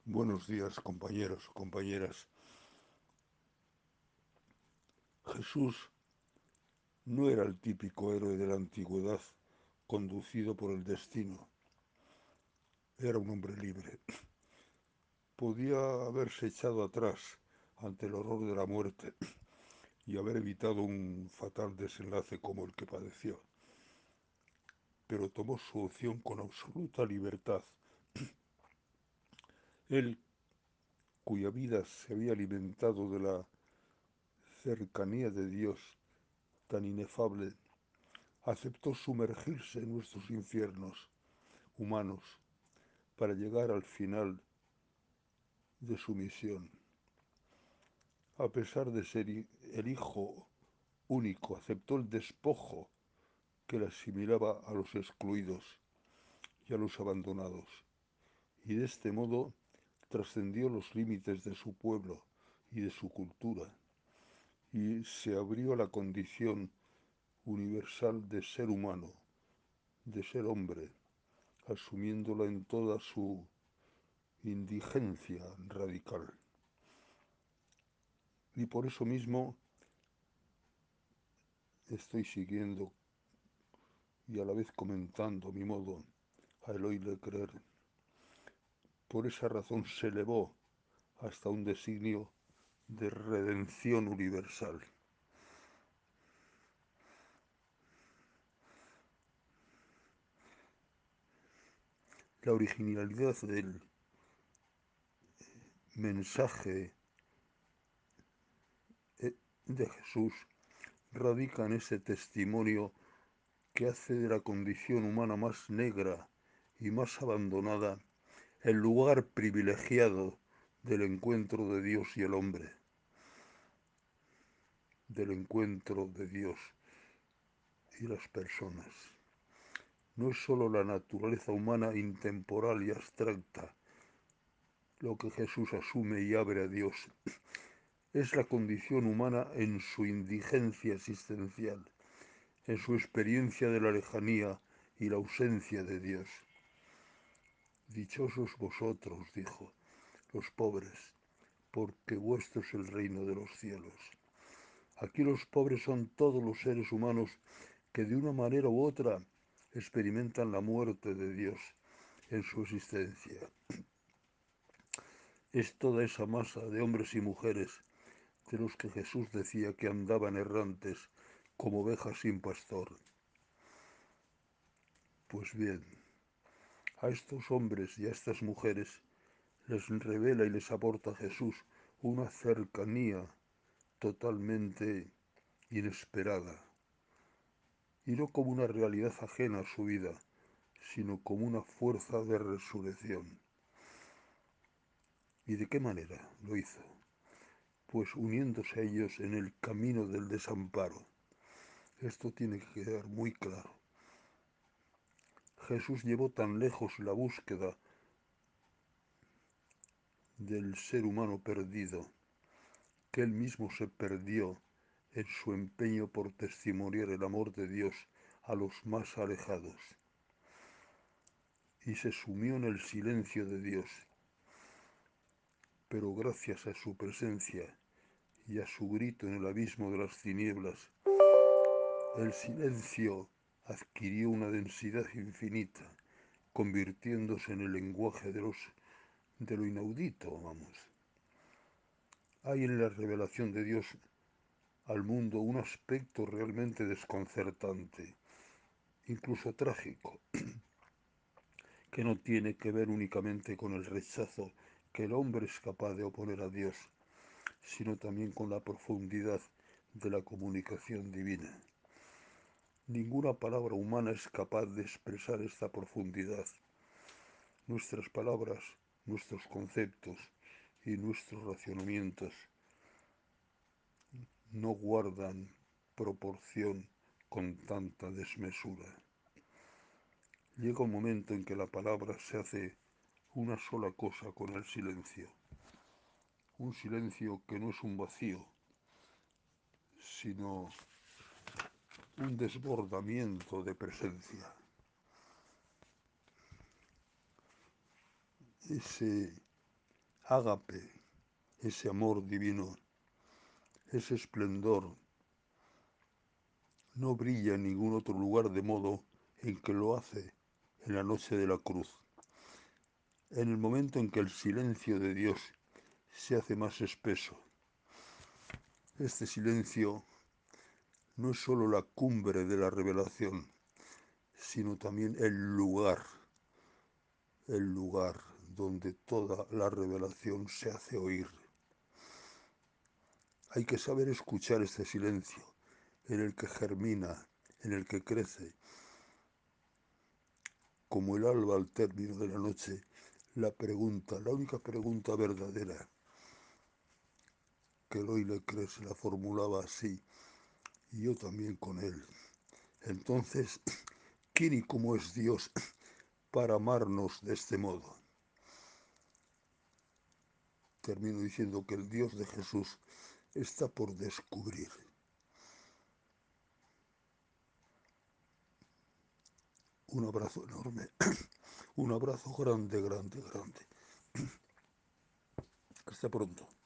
Buenos días, compañeros, compañeras. Jesús no era el típico héroe de la antigüedad conducido por el destino. Era un hombre libre. Podía haberse echado atrás ante el horror de la muerte y haber evitado un fatal desenlace como el que padeció. Pero tomó su opción con absoluta libertad. Él, cuya vida se había alimentado de la cercanía de Dios tan inefable, aceptó sumergirse en nuestros infiernos humanos para llegar al final de su misión. A pesar de ser el hijo único, aceptó el despojo que le asimilaba a los excluidos y a los abandonados, y de este modo trascendió los límites de su pueblo y de su cultura, y se abrió a la condición universal de ser humano, de ser hombre, asumiéndola en toda su indigencia radical. Y por eso mismo estoy siguiendo y a la vez comentando mi modo a Eloy Leclerc. Por esa razón se elevó hasta un designio de redención universal. La originalidad del mensaje de Jesús radica en ese testimonio que hace de la condición humana más negra y más abandonada el lugar privilegiado del encuentro de Dios y el hombre, del encuentro de Dios y las personas. No es sólo la naturaleza humana intemporal y abstracta lo que Jesús asume y abre a Dios, es la condición humana en su indigencia existencial, en su experiencia de la lejanía y la ausencia de Dios. Dichosos vosotros, dijo, los pobres, porque vuestro es el reino de los cielos. Aquí los pobres son todos los seres humanos que de una manera u otra experimentan la muerte de Dios en su existencia. Es toda esa masa de hombres y mujeres de los que Jesús decía que andaban errantes como ovejas sin pastor. Pues bien, a estos hombres y a estas mujeres les revela y les aporta Jesús una cercanía totalmente inesperada, y no como una realidad ajena a su vida, sino como una fuerza de resurrección. ¿Y de qué manera lo hizo? Pues uniéndose a ellos en el camino del desamparo. Esto tiene que quedar muy claro. Jesús llevó tan lejos la búsqueda del ser humano perdido que él mismo se perdió en su empeño por testimoniar el amor de Dios a los más alejados, y se sumió en el silencio de Dios, pero gracias a su presencia y a su grito en el abismo de las tinieblas, el silencio adquirió una densidad infinita, convirtiéndose en el lenguaje de lo inaudito, vamos. Hay en la revelación de Dios al mundo un aspecto realmente desconcertante, incluso trágico, que no tiene que ver únicamente con el rechazo que el hombre es capaz de oponer a Dios, sino también con la profundidad de la comunicación divina. Ninguna palabra humana es capaz de expresar esta profundidad. Nuestras palabras, nuestros conceptos y nuestros racionamientos no guardan proporción con tanta desmesura. Llega un momento en que la palabra se hace una sola cosa con el silencio. Un silencio que no es un vacío, sino un desbordamiento de presencia. Ese ágape, ese amor divino, ese esplendor, no brilla en ningún otro lugar de modo en que lo hace en la noche de la cruz. En el momento en que el silencio de Dios se hace más espeso, este silencio no es sólo la cumbre de la revelación, sino también el lugar donde toda la revelación se hace oír. Hay que saber escuchar este silencio, en el que germina, en el que crece, como el alba al término de la noche, la pregunta, la única pregunta verdadera que Eloy Leclerc se la formulaba así, y yo también con él. Entonces, ¿quién y cómo es Dios para amarnos de este modo? Termino diciendo que el Dios de Jesús está por descubrir. Un abrazo enorme, un abrazo grande, grande, grande. Hasta pronto.